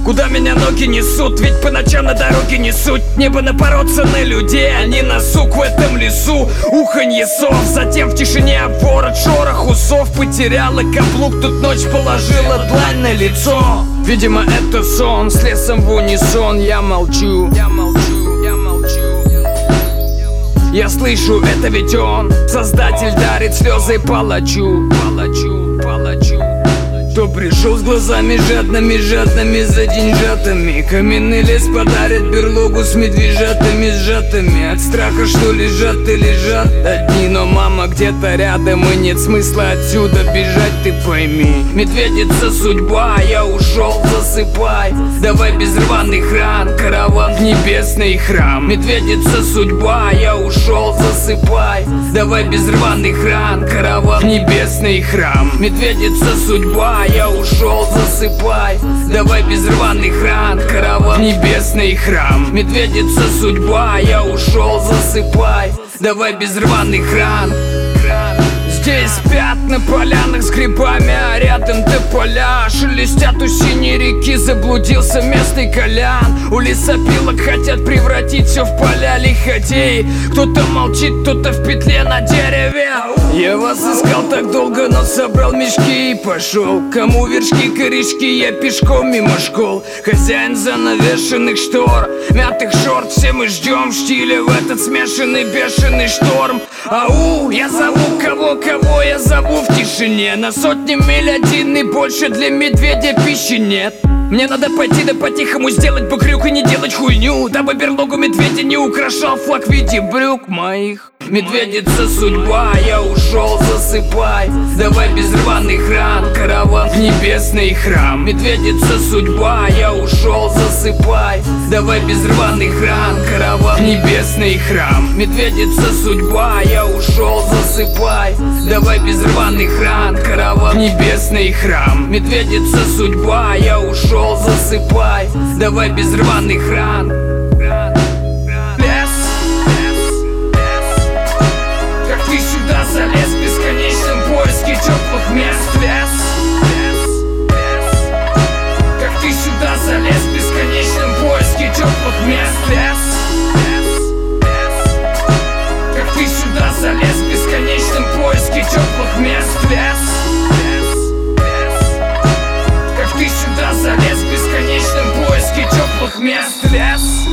Куда меня ноги несут, ведь по ночам на дороге не суть. Небо напороться на людей, а не на сук в этом лесу. Уханье сов, затем в тишине ворот, шорох усов. Потеряла каблук, тут ночь положила длань на лицо. Видимо, это сон, с лесом в унисон. Я молчу, я молчу, я молчу. Я слышу, это ведь он, Создатель дарит слезы палачу, палачу, палачу. Кто пришел с глазами жадными, жадными за деньжатами. Каменный лес подарит берлогу с медвежатами сжатыми. От страха, что лежат и лежат одни. Но мама где-то рядом, и нет смысла отсюда бежать, ты пойми. Медведица судьба, я ушел, засыпай. Давай без рваных ран, караван в небесный храм. Медведица судьба, я ушел, засыпай. Давай без рваных ран, караван в небесный храм. Медведица судьба, я ушел, засыпай. Давай без рваных ран, караван в небесный храм. Медведица судьба, я ушел, засыпай. Давай без рваных ран. Здесь спят на полянах с грибами, а рядом тополя. Шелестят у синей реки, заблудился местный колян. У лесопилок хотят превратить все в поля лиходеи. Кто-то молчит, кто-то в петле на дереве. Я вас искал так долго, но собрал мешки и пошел. Кому вершки, корешки, я пешком мимо школ. Хозяин занавешенных штор, мятых шорт. Все мы ждем в штиле в этот смешанный бешеный шторм. Ау, я зову кого я зову в тишине. На сотни миль один и больше для медведя пищи нет. Мне надо пойти да по-тихому сделать букрюк и не делать хуйню, дабы берлогу медведя не украшал флаг в виде брюк моих. Медведица судьба, я ушел, засыпай. Давай без рваных ран, караван в небесный храм. Медведица судьба, я ушел, засыпай. Давай без рваных ран, караван в небесный храм. Медведица судьба, я ушел, засыпай. Давай без рваных ран, караван в небесный храм. Медведица судьба, я ушел, засыпай. Давай без рваных ран. Залез в бесконечном поиске теплых мест. Как ты сюда залез в бесконечном поиске теплых мест. Как ты сюда залез в бесконечном поиске теплых мест. Как ты сюда залез в бесконечном поиске теплых мест.